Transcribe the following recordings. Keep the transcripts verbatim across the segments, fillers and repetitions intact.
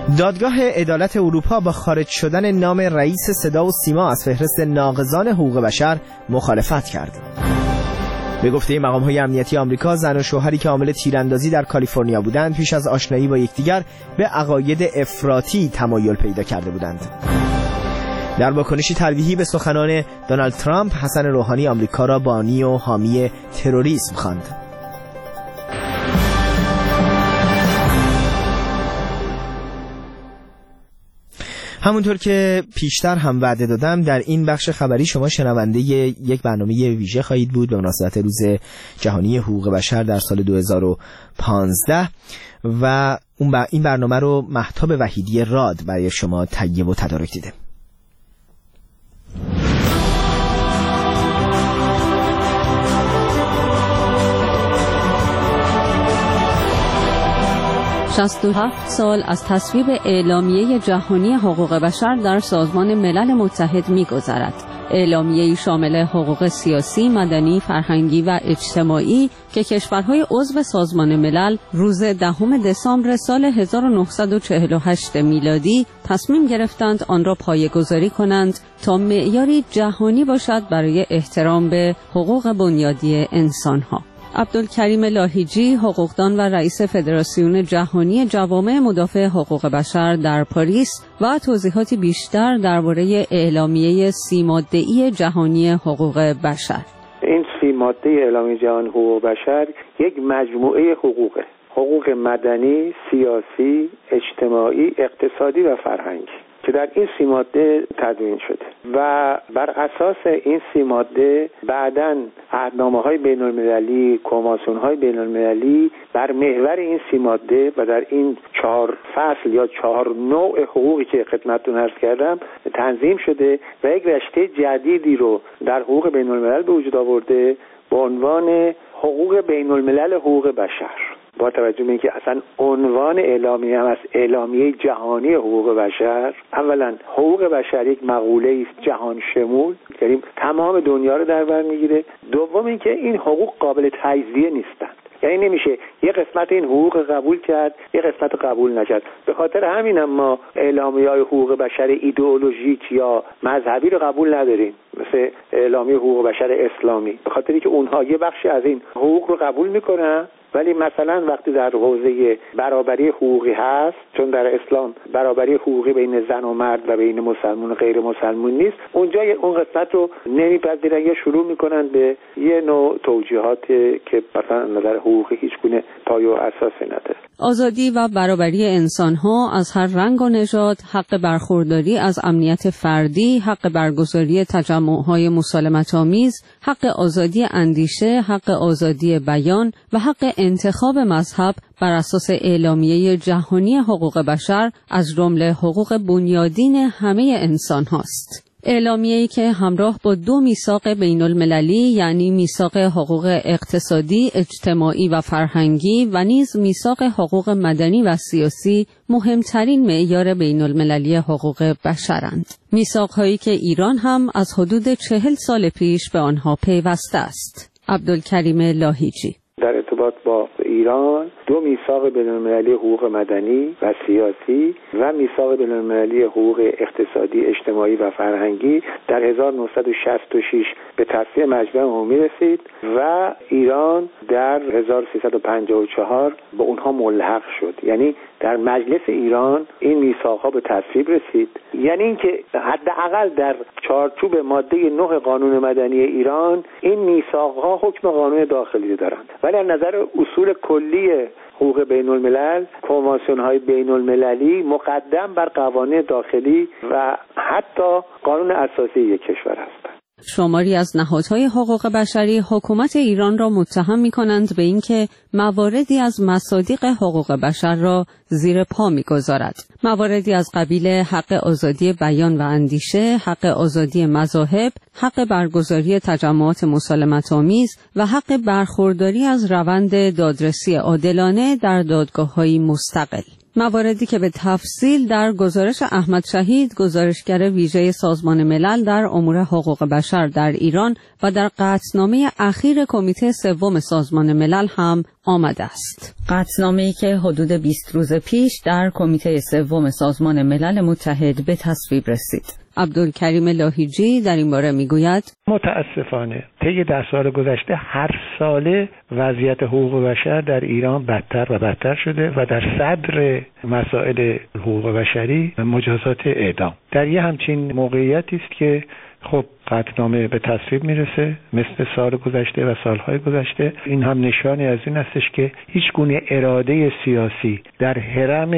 دادگاه عدالت اروپا با خارج شدن نام رئیس صدا و سیما از فهرست ناقضان حقوق بشر مخالفت کرد. به گفته مقام‌های امنیتی آمریکا، زن و شوهری که عامل تیراندازی در کالیفرنیا بودند پیش از آشنایی با یکدیگر به عقاید افراطی تمایل پیدا کرده بودند. در واکنشی تلویحی به سخنان دونالد ترامپ، حسن روحانی آمریکا را بانی و حامی تروریسم خواند. همونطور که پیشتر هم وعده دادم، در این بخش خبری شما شنونده یک برنامه ویژه خواهید بود به مناسبت روز جهانی حقوق بشر در سال دو هزار و پانزده و این برنامه رو مهتاب وحیدی راد برای شما تهیه و تدارک دیده. شصت و هفت سال از تصویب اعلامیه جهانی حقوق بشر در سازمان ملل متحد می‌گذرد. اعلامیه‌ای شامل حقوق سیاسی، مدنی، فرهنگی و اجتماعی که کشورهای عضو سازمان ملل روز دهم دسامبر سال هزار و نهصد و چهل و هشت میلادی تصمیم گرفتند آن را پایه‌گذاری کنند تا معیاری جهانی باشد برای احترام به حقوق بنیادی انسان‌ها. عبدالکریم لاهیجی، حقوقدان و رئیس فدراسیون جهانی جوامع مدافع حقوق بشر در پاریس و توضیحاتی بیشتر درباره اعلامیه سی ماده‌ای جهانی حقوق بشر. این سی ماده اعلامیه جهانی حقوق بشر یک مجموعه حقوقه. حقوق مدنی، سیاسی، اجتماعی، اقتصادی و فرهنگی که در این سی ماده تدوین شده و بر اساس این سی ماده بعداً عهدنامه‌های بین‌المللی، کنوانسیون‌های بین‌المللی بر محور این سی ماده و در این چهار فصل یا چهار نوع حقوقی که خدمتتون عرض کردم تنظیم شده و یک رشته جدیدی رو در حقوق بین‌الملل به وجود آورده با عنوان حقوق بین‌الملل حقوق بشر. با توجه به اینکه اصلا عنوان اعلامیه هم از اعلامیه جهانی حقوق بشر، اولا حقوق بشر یک مقوله است جهان شمول، یعنی تمام دنیا رو در بر میگیره. دوم اینکه این حقوق قابل تجزیه نیستند، یعنی نمیشه یه قسمت این حقوق قبول کرد یه قسمت قبول نکرد. به خاطر همین هم ما اعلامیه‌های حقوق بشر ایدئولوژیک یا مذهبی رو قبول نداریم، مثل اعلامیه حقوق بشر اسلامی، به خاطری که اونها یه بخشی از این حقوق رو قبول میکنن ولی مثلا وقتی در حوزه برابری حقوقی هست، چون در اسلام برابری حقوقی بین زن و مرد و بین مسلمان و غیر مسلمان نیست، اونجا اون قسمت رو نمیپذیرن یا شروع میکنن به یه نوع توجیهات که مثلا نظر حقوقی هیچ گونه پایه و اساسی نداره. آزادی و برابری انسان‌ها از هر رنگ و نژاد، حق برخورداری از امنیت فردی، حق برگزاری تجمع‌های مسالمت‌آمیز، حق آزادی اندیشه، حق آزادی بیان و حق انتخاب مذهب بر اساس اعلامیه جهانی حقوق بشر از جمله حقوق بنیادین همه انسان هاست. اعلامیه‌ای که همراه با دو میثاق بین المللی یعنی میثاق حقوق اقتصادی، اجتماعی و فرهنگی و نیز میثاق حقوق مدنی و سیاسی مهمترین معیار بین المللی حقوق بشرند. میثاق‌هایی که ایران هم از حدود چهل سال پیش به آنها پیوسته است. عبدالکریم لاهیجی: در ارتباط با ایران دو میثاق بین‌المللی حقوق مدنی و سیاسی و میثاق بین‌المللی حقوق اقتصادی، اجتماعی و فرهنگی در هزار و نهصد و شصت و شش به تصویب مجمع عمومی رسید و ایران در هزار و سیصد و پنجاه و چهار به اونها ملحق شد. یعنی در مجلس ایران این میثاق‌ها به تصویب رسید، یعنی اینکه حداقل در چارچوب ماده نه قانون مدنی ایران این میثاق‌ها حکم قانون داخلی دارند، ولی از نظر اصول کلی حقوق بین الملل، کنوانسیون های بین المللی مقدم بر قوانین داخلی و حتی قانون اساسی یک کشور هستند. شماری از نهادهای حقوق بشری حکومت ایران را متهم می‌کنند به اینکه مواردی از مصادیق حقوق بشر را زیر پا می‌گذارد. مواردی از قبیل حق آزادی بیان و اندیشه، حق آزادی مذاهب، حق برگزاری تجمعات مسالمت‌آمیز و حق برخورداری از روند دادرسی عادلانه در دادگاه‌های مستقل. مواردی که به تفصیل در گزارش احمد شهید، گزارشگر ویژه سازمان ملل در امور حقوق بشر در ایران و در قطعنامه اخیر کمیته سوم سازمان ملل هم آمده است. قطعنامه‌ای که حدود بیست روز پیش در کمیته سوم سازمان ملل متحد به تصویب رسید. عبدالکریم لاهیجی در این باره میگوید متاسفانه طی ده سال گذشته هر ساله وضعیت حقوق بشر در ایران بدتر و بدتر شده و در صدر مسائل حقوق بشری مجازات اعدام. در یه همچین موقعیتی است که خب قطعنامه به تصویب میرسه مثل سال گذشته و سالهای گذشته. این هم نشانی از این استش که هیچ گونه اراده سیاسی در حرم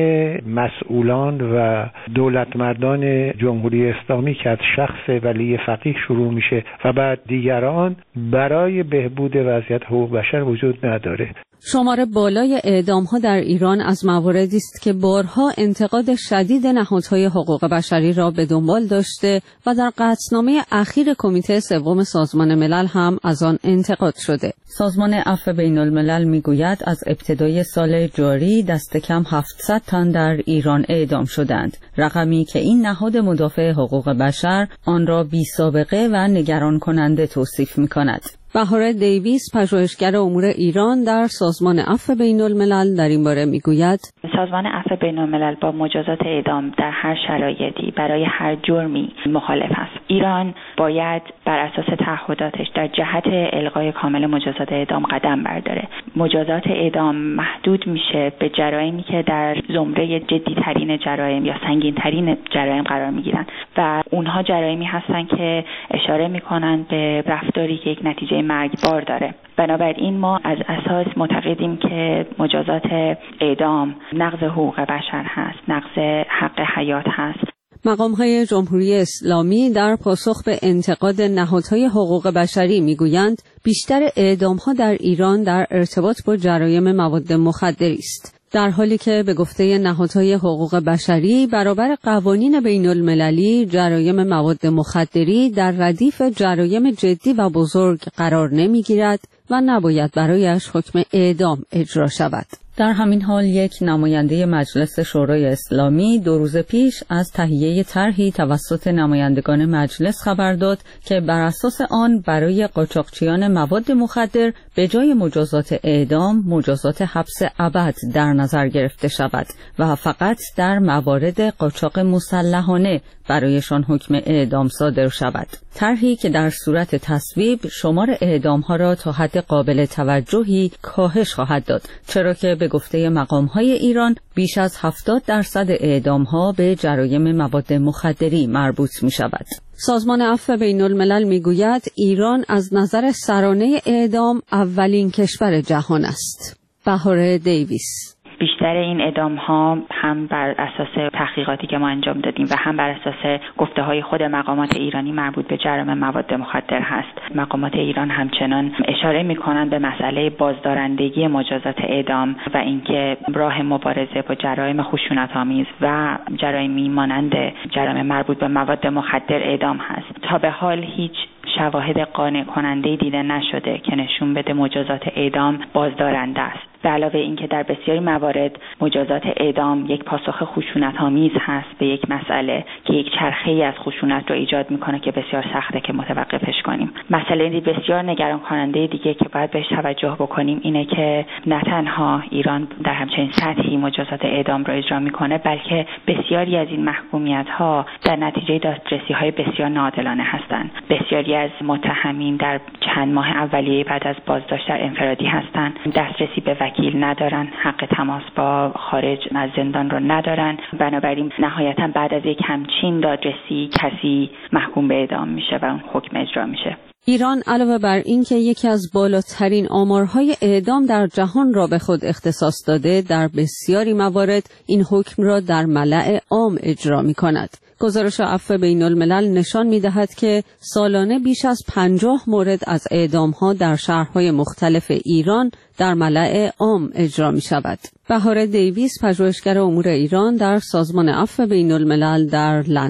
مسئولان و دولتمردان جمهوری اسلامی که از شخص ولی فقیه شروع میشه و بعد دیگران برای بهبود وضعیت حقوق بشر وجود نداره. شمار بالای اعدام‌ها در ایران از مواردی است که بارها انتقاد شدید نهادهای حقوق بشری را به دنبال داشته و در قطعنامه اخیر کمیته سوم سازمان ملل هم از آن انتقاد شده. سازمان عفو بین الملل میگوید از ابتدای سال جاری دست کم هفتصد تن در ایران اعدام شدند، رقمی که این نهاد مدافع حقوق بشر آن را بی سابقه و نگران کننده توصیف می‌کند. بهار دیویس، پژوهشگر امور ایران در سازمان عفو بین الملل در این باره میگوید سازمان عفو بین الملل با مجازات اعدام در هر شرایطی برای هر جرمی مخالف است. ایران باید بر اساس تعهداتش در جهت الغای کامل مجازات اعدام قدم برداره. مجازات اعدام محدود میشه به جرایمی که در زمره جدی‌ترین جرایم یا سنگین‌ترین جرایم قرار میگیرن و اونها جرایمی هستن که اشاره میکنن به رفتاری که یک نتیجه مرگبار داره. بنابراین ما از اساس معتقدیم که مجازات اعدام نقض حقوق بشر هست، نقض حق حیات هست. مقام‌های جمهوری اسلامی در پاسخ به انتقاد نهادهای حقوق بشری میگویند بیشتر اعدام‌ها در ایران در ارتباط با جرایم مواد مخدری است، در حالی که به گفته نهادهای حقوق بشری برابر قوانین بین المللی جرایم مواد مخدری در ردیف جرایم جدی و بزرگ قرار نمیگیرد و نباید برایش حکم اعدام اجرا شود. در همین حال یک نماینده مجلس شورای اسلامی دو روز پیش از تهیه طرحی توسط نمایندگان مجلس خبر داد که بر اساس آن برای قاچاقچیان مواد مخدر به جای مجازات اعدام مجازات حبس ابد در نظر گرفته شود و فقط در موارد قاچاق مسلحانه برایشان حکم اعدام صادر شود. طرحی که در صورت تصویب شمار اعدام‌ها را تا حد قابل توجهی کاهش خواهد داد، چرا که به گفته مقام‌های ایران بیش از هفتاد درصد اعدام‌ها به جرایم مواد مخدری مربوط می‌شود. سازمان عفو بین الملل میگوید ایران از نظر سرانه اعدام اولین کشور جهان است. بهار دیویس: بیشتر این اعدام ها هم بر اساس تحقیقاتی که ما انجام دادیم و هم بر اساس گفته های خود مقامات ایرانی مربوط به جرایم مواد مخدر هست. مقامات ایران همچنان اشاره می‌کنند به مسئله بازدارندگی مجازات اعدام و اینکه راه مبارزه با جرایم خشونت‌آمیز و جرایمی مانند جرایم مربوط به مواد مخدر اعدام هست. تا به حال هیچ شواهد قانع کننده دیده نشده که نشون بده مجازات اعدام بازدارنده است. به علاوه اینکه در بسیاری موارد مجازات اعدام یک پاسخ خشونت‌آمیز هست به یک مسئله که یک چرخه‌ای از خشونت رو ایجاد میکنه که بسیار سخته که متوقفش کنیم. مسئله بسیار نگران کننده دیگه که باید بهش توجه بکنیم اینه که نه تنها ایران در همچین سطحی مجازات اعدام رو اجرا میکنه، بلکه بسیاری از این محکومیت‌ها در نتیجه دادرسی‌های بسیار ناعادلانه هستند. بسیاری از متهمین در چند ماه اولیه بعد از بازداشت در انفرادی هستند، دسترسی به وکیل ندارن، حق تماس با خارج از زندان رو ندارن. بنابراین نهایتا بعد از یک همچین دادرسی کسی محکوم به اعدام میشه و اون حکم اجرا میشه. ایران علاوه بر این که یکی از بالاترین آمارهای اعدام در جهان را به خود اختصاص داده، در بسیاری موارد این حکم را در ملأ عام اجرا می کند. گزارش عفو بین الملل نشان می دهد که سالانه بیش از پنجاه مورد از اعدامها در شهرهای مختلف ایران در ملأ عام اجرا می شود. بهار دیویس، پژوهشگر امور ایران در سازمان عفو بین الملل در لندن: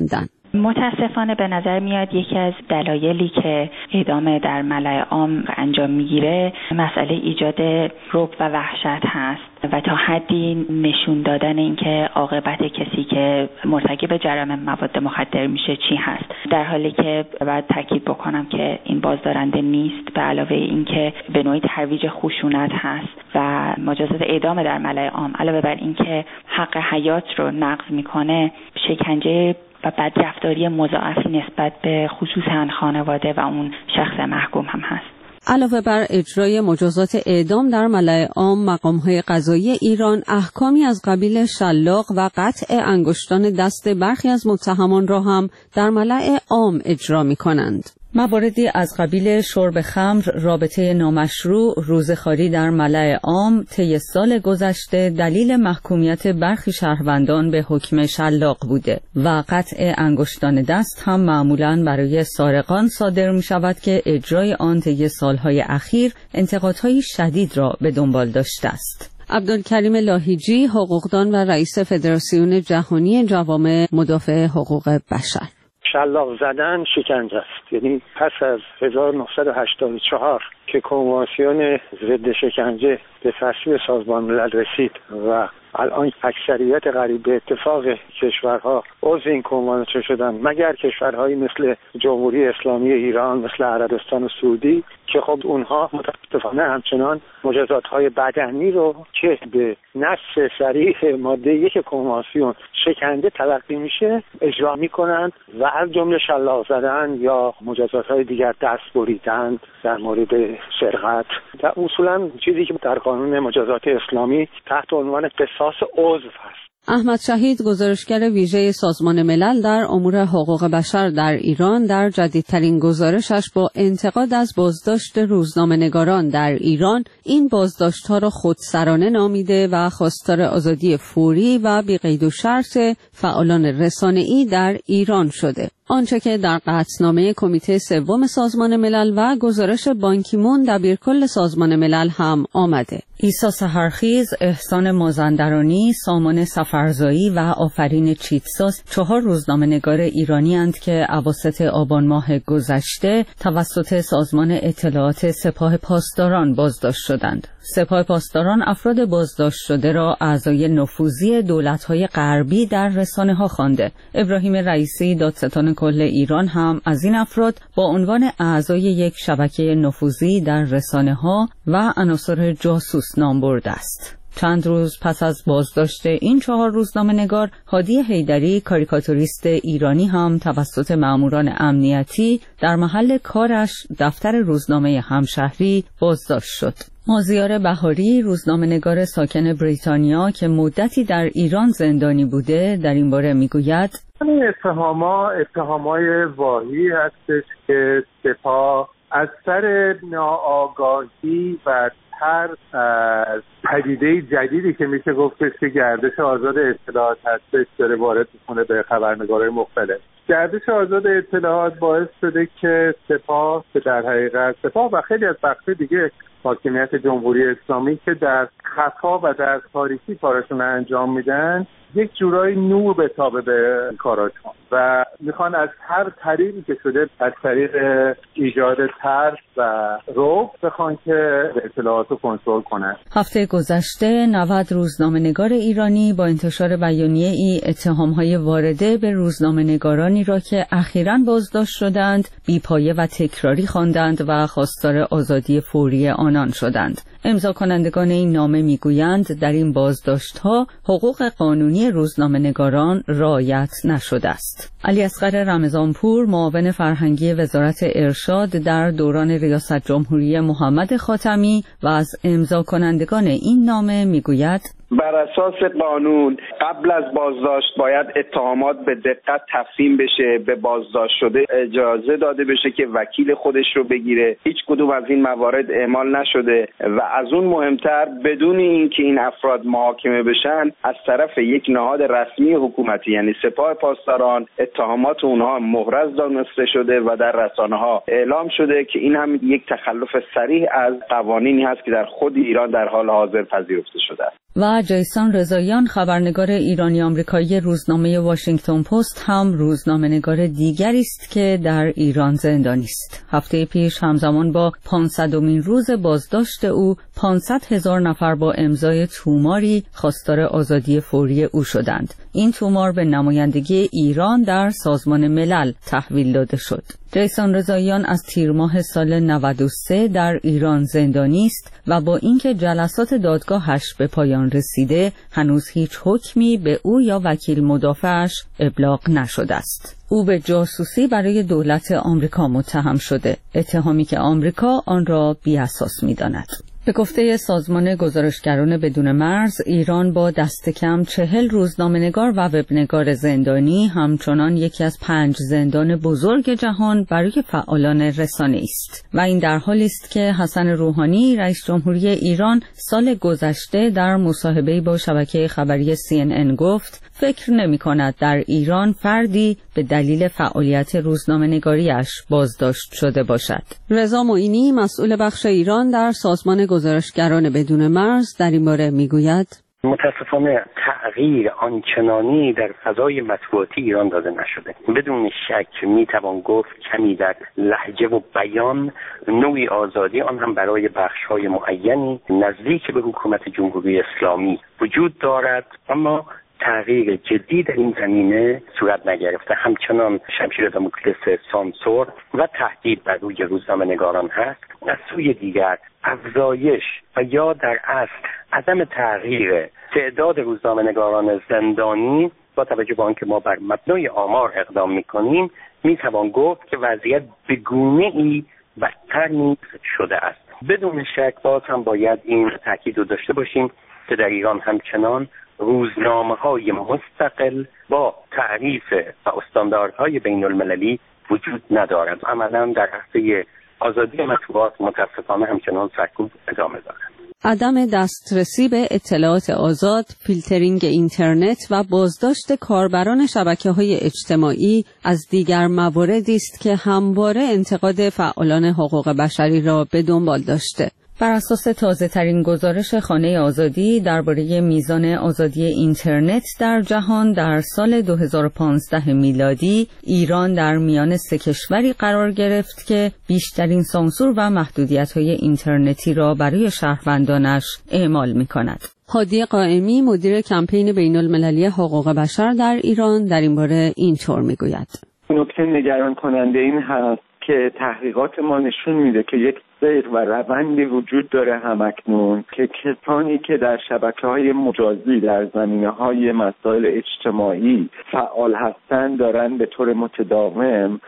متاسفانه به نظر میاد یکی از دلایلی که اعدام در ملأ عام انجام میگیره مسئله ایجاد رعب و وحشت هست و تا حدی نشون دادن اینکه عاقبت کسی که مرتکب جرم مواد مخدر میشه چی هست، در حالی که باید تاکید بکنم که این بازدارنده نیست. به علاوه اینکه به نوعی ترویج خشونت هست و مجازات اعدام در ملأ عام علاوه بر اینکه حق حیات رو نقض میکنه، شکنجه و بدرفتاری مضاعفی نسبت به خصوصا خانواده و اون شخص محکوم هم هست. علاوه بر اجرای مجازات اعدام در ملأ عام، مقام‌های قضایی ایران احکامی از قبیل شلاق و قطع انگشتان دست برخی از متهمان را هم در ملأ عام اجرا می‌کنند. مواردی از قبیل شرب خمر، رابطه نامشروع، روزخواری در ملأ عام طی سال گذشته دلیل محکومیت برخی شهروندان به حکم شلاق بوده و قطع انگشتان دست هم معمولاً برای سارقان صادر می شود که اجرای آن طی سالهای اخیر انتقادهای شدید را به دنبال داشته است. عبدالکریم لاهیجی، حقوقدان و رئیس فدراسیون جهانی جوامع مدافع حقوق بشر: شلاق زدن شکنجه است. یعنی پس از هزار و نهصد و هشتاد و چهار که کنوانسیون ضد شکنجه به تصویب سازمان ملل رسید و الان اکثریت قریب به اتفاق کشورها عضو این کنوانسیون شدن، مگر کشورهایی مثل جمهوری اسلامی ایران، مثل عربستان سعودی که خب اونها متاسفانه همچنان مجازات‌های بدنی رو که به نص صریح ماده یک کنوانسیون شکنجه تلقی میشه اجرا میکنند و از جمله شلاق زدن یا مجازات‌های دیگر، دست بریدن در مورد سرقت. در اصولا چیزی که در قانون مجازات اسلامی تحت عنوان قصاص عضو هست. احمد شهید، گزارشگر ویژه سازمان ملل در امور حقوق بشر در ایران، در جدیدترین گزارشش با انتقاد از بازداشت روزنامه‌نگاران در ایران، این بازداشت‌ها را خودسرانه نامیده و خواستار آزادی فوری و بی قید و شرط فعالان رسانه‌ای در ایران شده. آنچه که در قطعنامه کمیته سوم سازمان ملل و گزارش بانکیمون دبیرکل سازمان ملل هم آمده. عیسی سحرخیز، احسان مازندرانی، سامان سفرزایی و آفرین چیتساس چهار روزنامه‌نگار ایرانی اند که اواسط آبان ماه گذشته توسط سازمان اطلاعات سپاه پاسداران بازداشت شدند. سپاه پاسداران افراد بازداشت شده را اعضای نفوذی دولت‌های غربی در رسانه‌ها خوانده. ابراهیم رئیسی، دادستان کل ایران، هم از این افراد با عنوان اعضای یک شبکه نفوذی در رسانه‌ها و عناصر جاسوس نام برده است. چند روز پس از بازداشت این چهار روزنامه‌نگار، هادی حیدری، کاریکاتوریست ایرانی، هم توسط ماموران امنیتی در محل کارش دفتر روزنامه همشهری بازداشت شد. مازیار بهاری، روزنامه‌نگار ساکن بریتانیا که مدتی در ایران زندانی بوده، در این باره میگوید: این اتهامات اتهامای واهی هستش که سپاه از سر ناآگاهی و ترس از پدیده جدیدی که میشه گفتش که گردش آزاد اطلاعات هستش داره وارد میکنه به خبرنگارهای مختلف. گردش آزاد اطلاعات باعث شده که سپاه که در حقیقت سپاه و خیلی از بخش دیگه حاکمیت جمهوری اسلامی که در خفا و در تاریکی کارشون انجام میدن، یک جورایی نور بتابه به کاراشون و میخوان از هر طریقی که شده از طریق ایجاد ترس و رعب بخوان که اطلاعات رو کنترل کنن. هفته گذشته نود روزنامه‌نگار ایرانی با انتشار بیانیه ای اتهام‌های وارده به روزنامه‌نگارانی را که اخیراً بازداشت شدند بی‌پایه و تکراری خواندند و خواستار آزادی فوری آنان شدند. امضا کنندگان این نامه میگویند در این بازداشت‌ها حقوق قانونی روزنامه‌نگاران رعایت نشده است. علی اصغر رمضانپور، معاون فرهنگی وزارت ارشاد در دوران ریاست جمهوری محمد خاتمی و از امضا کنندگان این نامه میگوید: بر اساس قانون قبل از بازداشت باید اتهامات به دقت تفهیم بشه، به بازداشت شده اجازه داده بشه که وکیل خودش رو بگیره. هیچ کدوم از این موارد اعمال نشده و از اون مهمتر بدون اینکه این افراد محاکمه بشن از طرف یک نهاد رسمی حکومتی یعنی سپاه پاسداران اتهامات اونها محرز دانسته شده و در رسانه‌ها اعلام شده که این هم یک تخلف صریح از قوانینی هست که در خود ایران در حال حاضر پذیرفته شده است. و جیسون رضاییان خبرنگار ایرانی آمریکایی روزنامه واشنگتن پست هم روزنامه‌نگار دیگری است که در ایران زندانی است. هفته پیش همزمان با پانصدمین روز بازداشت او پانصد هزار نفر با امضای توماری خواستار آزادی فوری او شدند. این تومار به نمایندگی ایران در سازمان ملل تحویل داده شد. جیسون رضاییان از تیر ماه سال نود و سه در ایران زندانی است و با اینکه جلسات دادگاهش به پایان رسیده هنوز هیچ حکمی به او یا وکیل مدافعش ابلاغ نشده است. او به جاسوسی برای دولت آمریکا متهم شده، اتهامی که آمریکا آن را بی‌اساس می‌داند. به گفته سازمان گزارشگران بدون مرز، ایران با دست کم چهل روزنامه‌نگار و وبنگار زندانی همچنان یکی از پنج زندان بزرگ جهان برای فعالان رسانه است و این در حالی است که حسن روحانی رئیس جمهوری ایران سال گذشته در مصاحبه‌ای با شبکه خبری سی ان ان گفت فکر نمی‌کند در ایران فردی به دلیل فعالیت روزنامه‌نگاری‌اش بازداشت شده باشد. رضا معینی مسئول بخش ایران در سازمان گزارشگران بدون مرز در این باره میگوید متاسفانه تغییر آنچنانی در فضای مطبوعاتی ایران داده نشده. بدون شک میتوان گفت کمی در لهجه و بیان نوعی آزادی، آن هم برای بخش‌های معینی نزدیک به حکومت جمهوری اسلامی وجود دارد، اما تغییر جدی در این زمینه صورت نگرفته. همچنان شمشیر داموکلس سانسور و تهدید بر روی روزنامه‌نگاران هست. از سوی دیگر افزایش و یا در اصل عدم تغییر تعداد روزنامه‌نگاران زندانی با توجه به آنکه ما بر مبنای آمار اقدام می‌کنیم، می‌توان گفت که وضعیت به گونه‌ای بدتر نیز شده است. بدون شک باز هم باید این تاکید رو داشته باشیم که در ایران همچنان روزنامه‌های مستقل با تعریف و استانداردهای بین المللی وجود ندارد. عملاً در حوزه آزادی مطبوعات متاسفانه همچنان سرکوب ادامه دارد. عدم دسترسی به اطلاعات آزاد، فیلترینگ اینترنت و بازداشت کاربران شبکه‌های اجتماعی از دیگر مواردی است که همواره انتقاد فعالان حقوق بشری را به دنبال داشته. بر اساس تازه ترین گزارش خانه آزادی درباره میزان آزادی اینترنت در جهان در سال دو هزار و پانزده میلادی، ایران در میان سه کشوری قرار گرفت که بیشترین سانسور و محدودیت‌های اینترنتی را برای شهروندانش اعمال می‌کند. هادی قائمی مدیر کمپین بین‌المللی حقوق بشر در ایران در این باره اینطور می‌گوید: نکته نگران کننده این هست که تحقیقات ما نشون میده که یک سیر و روندی وجود داره همکنون که کسانی که در شبکه‌های مجازی در زمینه‌های مسائل اجتماعی فعال هستند دارن به طور متداوم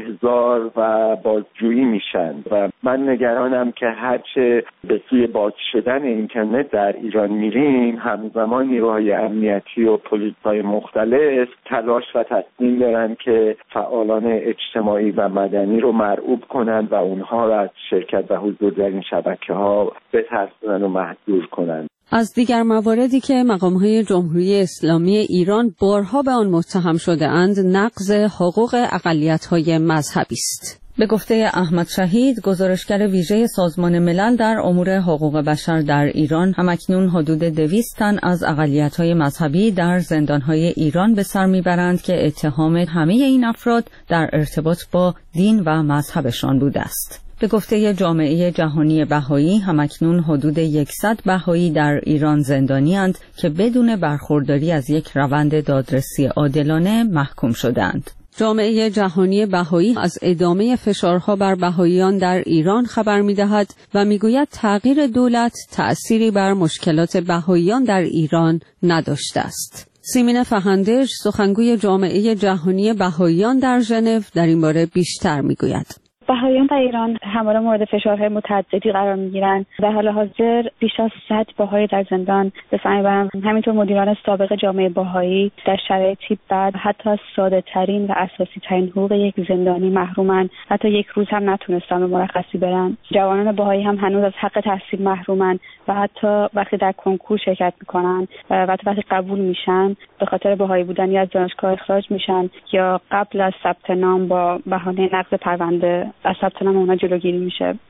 احضار و بازجویی میشن و من نگرانم که هرچه به سوی باز شدن اینترنت در ایران میریم، همزمان نیروهای امنیتی و پلیس‌های مختلف تلاش و تصمیم دارن که فعالان اجتماعی و مدنی رو مرعوب کنند و اونها را از شرکت و حضور در این شبکه‌ها بترسونن و محدود کنند. از دیگر مواردی که مقام‌های جمهوری اسلامی ایران بارها به آن متهم شده‌اند، نقض حقوق اقلیت‌های مذهبی است. به گفته احمد شهید، گزارشگر ویژه سازمان ملل در امور حقوق بشر در ایران، همکنون حدود دویست تن از اقلیت‌های مذهبی در زندان‌های ایران به سر می‌برند که اتهام همه این افراد در ارتباط با دین و مذهبشان بوده است. به گفته جامعه جهانی بهایی، همکنون حدود صد بهایی در ایران زندانی‌اند که بدون برخورداری از یک روند دادرسی عادلانه محکوم شدند. جامعه جهانی بهایی از ادامه فشارها بر بهاییان در ایران خبر می‌دهد و می‌گوید تغییر دولت تأثیری بر مشکلات بهاییان در ایران نداشته است. سیمین فهندج، سخنگوی جامعه جهانی بهاییان در ژنو، در این باره بیشتر می‌گوید. بهاییان در ایران همواره مورد فشارهای متعددی قرار میگیرند. در حال حاضر بیش از صد بهایی در زندان به سر میبرند. همینطور مدیران سابق جامعه بهایی در شرایطی بد حتی از ساده ترین و اساسی ترین حقوق یک زندانی محرومند. حتی یک روز هم نتونستن به مرخصی برن. جوانان بهایی هم هنوز از حق تحصیل محرومند و حتی وقتی در کنکور شرکت میکنن و حتی وقتی قبول میشن به خاطر بهایی بودن یا از دانشگاه اخراج میشن یا قبل از ثبت نام با بهانه نقض پرونده از ثبت نام اونا جلوگیری میشه.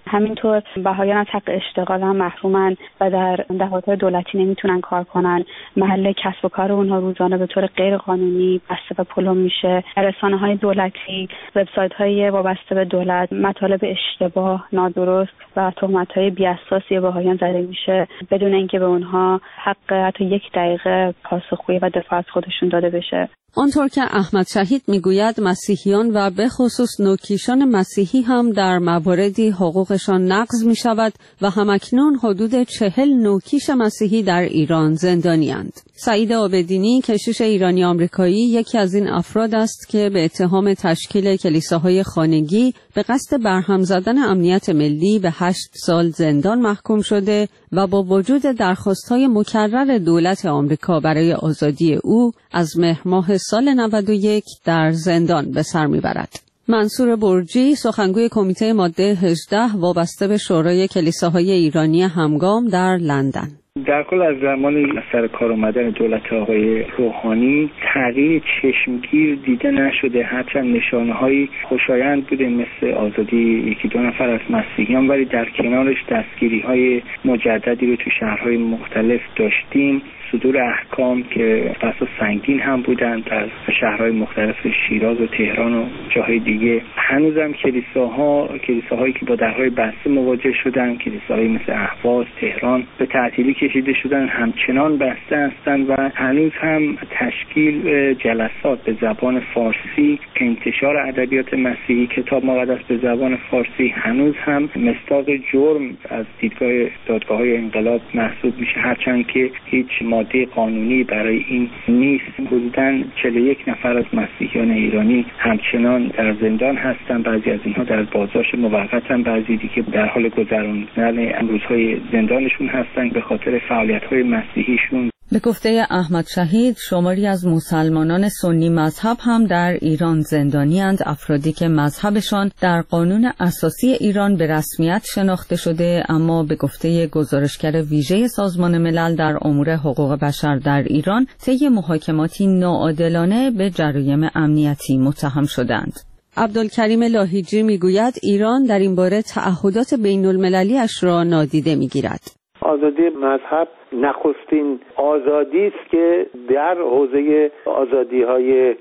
همینطور بهایان از حق اشتغال هم محرومن و در دفاتر دولتی نمیتونن کار کنن. محل کسب و کار اونها روزانه به طور غیر قانونی بسته و پلم میشه. رسانه‌های دولتی، وبسایت‌های وابسته به دولت مطالب اشتباه، نادرست و تهمت‌های بی‌اساسی بهایان زده میشه بدون اینکه به اونها حق حتی یک دقیقه پاسخگویی و دفاع از خودشون داده بشه. آنطور که احمد شهید میگوید مسیحیان و به خصوص نوکیشان مسیحی هم در مواردی حقوقشان نقض می شود و همکنون حدود چهل نوکیش مسیحی در ایران زندانی اند. سعید عابدینی کشیش ایرانی آمریکایی یکی از این افراد است که به اتهام تشکیل کلیساهای خانگی به قصد برهم زدن امنیت ملی به هشت سال زندان محکوم شده و با وجود درخواست‌های مکرر دولت آمریکا برای آزادی او از مهر ماه سال نود و یک در زندان به سر میبرد. منصور برجی سخنگوی کمیته ماده هجده وابسته به شورای کلیساهای ایرانی همگام در لندن: در کل از زمانی سر کار آمدن دولت آقای روحانی تغییر چشمگیر دیده نشده، هرچند نشانه‌های خوشایند بوده مثل آزادی یکی دو نفر از مسیحیان، ولی در کنارش دستگیری‌های مجددی رو تو شهرهای مختلف داشتیم، صدور احکام که بسا سنگین هم بودند در شهرهای مختلف شیراز و تهران و جاهای دیگه. هنوزم کلیساها کلیساهایی که با درهای بسته مواجه شدن، کلیساهایی مثل اهواز، تهران به تعطیلی کشیده شدن، همچنان بسته هستند و هنوز هم تشکیل جلسات به زبان فارسی که انتشار ادبیات مسیحی، کتاب مقدس به زبان فارسی هنوز هم مصداق جرم از دیدگاه دادگاه‌های انقلاب محسوب میشه، هرچند که هیچ ماده قانونی برای این نیست. حدوداً چهل و یک نفر از مسیحیان ایرانی همچنان در زندان هستند، بعضی از اینها در بازداشت موقت هم، بعضی دیگه در حال گذراندن روزهای زندانشون هستند به خاطر فعالیت‌های مسیحیشون. به گفته احمد شهید شماری از مسلمانان سنی مذهب هم در ایران زندانی اند، افرادی که مذهبشان در قانون اساسی ایران به رسمیت شناخته شده، اما به گفته گزارشگر ویژه سازمان ملل در امور حقوق بشر در ایران طی محاکماتی ناعادلانه به جرایم امنیتی متهم شدند. عبدالکریم لاهیجی میگوید ایران در این باره تعهدات بین المللی اش را نادیده میگیرد. آزادی مذهب نخستین آزادی است که در حوزه آزادی‌های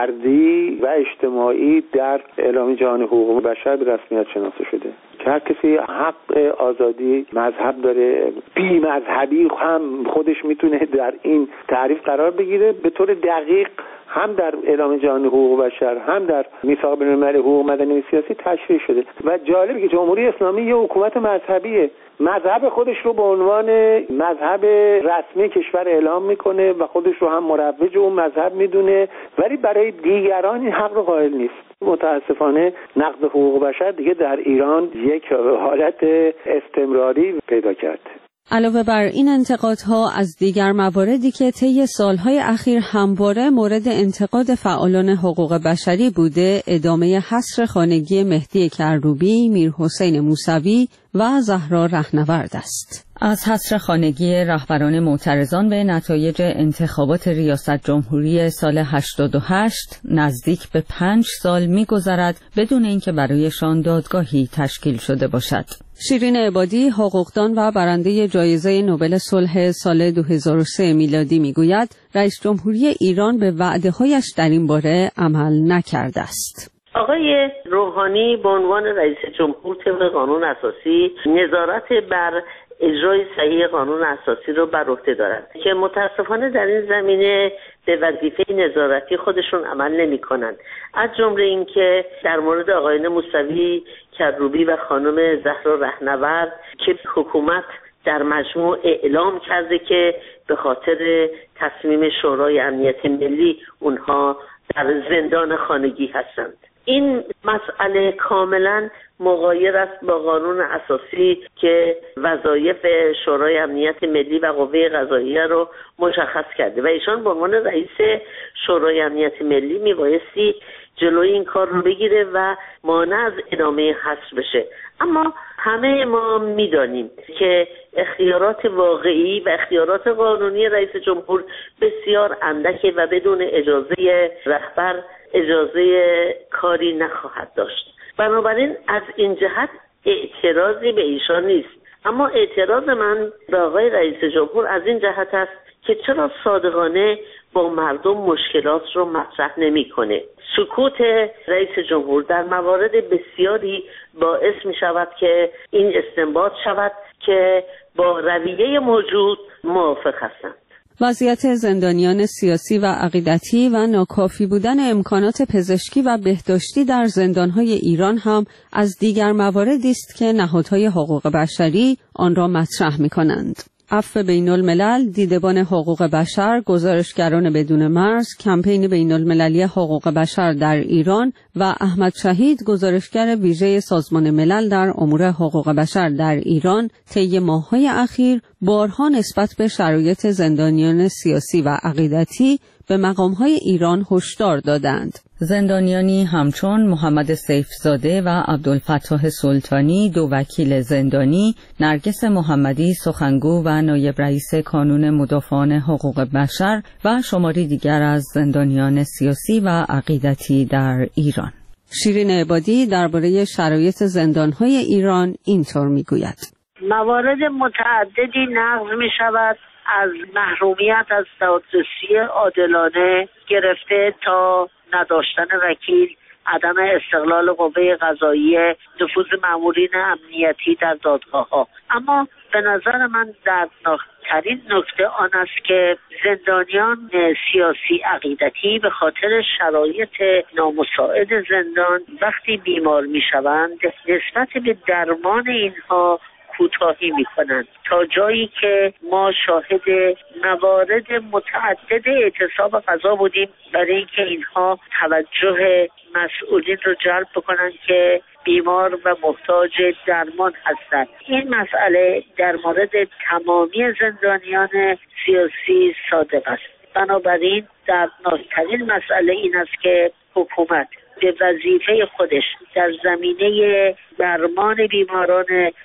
فردی و اجتماعی در اعلامیه جهانی حقوق بشر به رسمیت شناخته شده که هر کسی حق آزادی مذهب داره. بی مذهبی هم خودش میتونه در این تعریف قرار بگیره. به طور دقیق هم در اعلامیه جهانی حقوق بشر هم در میثاق بین‌المللی حقوق مدنی و سیاسی تشریح شده و جالبه که جمهوری اسلامی یه حکومت مذهبیه، مذهب خودش رو به عنوان مذهب رسمی کشور اعلام میکنه و خودش رو هم مروج اون مذهب میدونه، ولی برای دیگران این حق رو قائل نیست. متاسفانه نقض حقوق بشر دیگه در ایران یک حالت استمراری پیدا کرد. علاوه بر این انتقادها از دیگر مواردی که طی سالهای اخیر همواره مورد انتقاد فعالان حقوق بشری بوده، ادامه حصر خانگی مهدی کروبی، میرحسین موسوی و زهرا رهنورد است. از حصر خانگی رهبران معترضان به نتایج انتخابات ریاست جمهوری سال هشتاد و هشت نزدیک به پنج سال می‌گذرد بدون اینکه برایشان دادگاهی تشکیل شده باشد. شیرین عبادی، حقوقدان و برنده جایزه نوبل صلح سال دو هزار و سه میلادی میگوید رئیس جمهوری ایران به وعده‌هایش در این باره عمل نکرده است. آقای روحانی به عنوان رئیس جمهور طبق قانون اساسی نظارت بر اجرای صحیح قانون اساسی رو بر عهده دارند که متاسفانه در این زمینه به وظیفه نظارتی خودشون عمل نمی‌کنند. از جمله اینکه در مورد آقایان موسوی، کروبی و خانم زهرا رهنورد که حکومت در مجموع اعلام کرده که به خاطر تصمیم شورای امنیت ملی اونها در زندان خانگی هستند. این مسئله کاملا مغایر است با قانون اساسی که وظایف شورای امنیت ملی و قوه قضاییه رو مشخص کرده و ایشان به عنوان رئیس شورای امنیت ملی میبایستی جلوی این کار رو بگیره و مانع از ادامه حصر بشه. اما همه ما میدانیم که اختیارات واقعی و اختیارات قانونی رئیس جمهور بسیار اندکه و بدون اجازه رهبر اجازه کاری نخواهد داشت. بنابراین از این جهت اعتراضی به ایشان نیست. اما اعتراض من به آقای رئیس جمهور از این جهت است که چرا صادقانه با مردم مشکلات رو مطرح نمی‌کنه. سکوت رئیس جمهور در موارد بسیاری باعث می شود که این استنباط شود که با رویه موجود موافق هستند. وضعیت زندانیان سیاسی و عقیدتی و ناکافی بودن امکانات پزشکی و بهداشتی در زندانهای ایران هم از دیگر مواردی است که نهادهای حقوق بشری آن را مطرح می کنند. عفو بین الملل، دیدبان حقوق بشر، گزارشگران بدون مرز، کمپین بین المللی حقوق بشر در ایران و احمد شهید، گزارشگر ویژه سازمان ملل در امور حقوق بشر در ایران، طی ماه‌های اخیر بارها نسبت به شرایط زندانیان سیاسی و عقیدتی به مقام‌های ایران هشدار دادند. زندانیانی همچون محمد سیفزاده و عبدالفتاح سلطانی، دو وکیل زندانی، نرگس محمدی سخنگو و نایب رئیس کانون مدافعان حقوق بشر و شماری دیگر از زندانیان سیاسی و عقیدتی در ایران. شیرین عبادی درباره شرایط زندان‌های ایران اینطور می‌گوید: موارد متعددی نقض می‌شود، از محرومیت از دادرسی عادلانه گرفته تا نداشتن وکیل، عدم استقلال قوه قضاییه، نفوذ مامورین امنیتی در دادگاه‌ها. اما به نظر من دردناکترین نکته آن است که زندانیان سیاسی عقیدتی به خاطر شرایط نامساعد زندان وقتی بیمار میشوند نسبت به درمان اینها کوتاهی میکنند، تا جایی که ما شاهد موارد متعدد اعتصاب غذا بودیم برای اینکه اینها توجه مسئولین رو جلب بکنند که بیمار و محتاج درمان هستند. این مسئله در مورد تمامی زندانیان سیاسی صادق است. بنابراین دردناکترین مسئله این است که حکومت به وظیفه خودش در زمینه درمان بیماران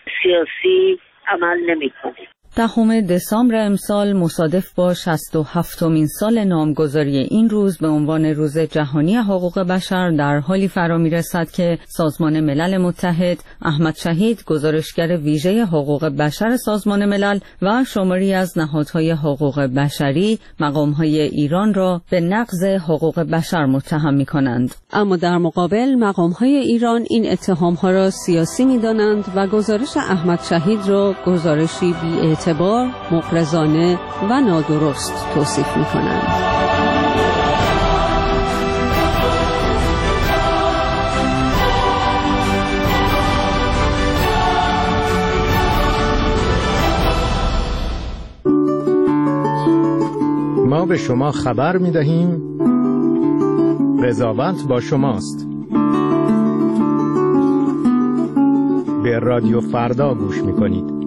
سیاسی عمل نمی‌کنه. دهم دسامبر امسال مصادف با شصت و هفتمین سال نامگذاری این روز به عنوان روز جهانی حقوق بشر در حالی فرا می‌رسد که سازمان ملل متحد، احمد شهید، گزارشگر ویژه حقوق بشر سازمان ملل و شماری از نهادهای حقوق بشری مقام‌های ایران را به نقض حقوق بشر متهم می‌کنند. اما در مقابل مقام‌های ایران این اتهام‌ها را سیاسی می‌دانند و گزارش احمد شهید را گزارشی بی اعتبار، مغرضانه و نادرست توصیف می‌کنند. ما به شما خبر می‌دهیم، قضاوت با شماست. به رادیو فردا گوش می‌کنید.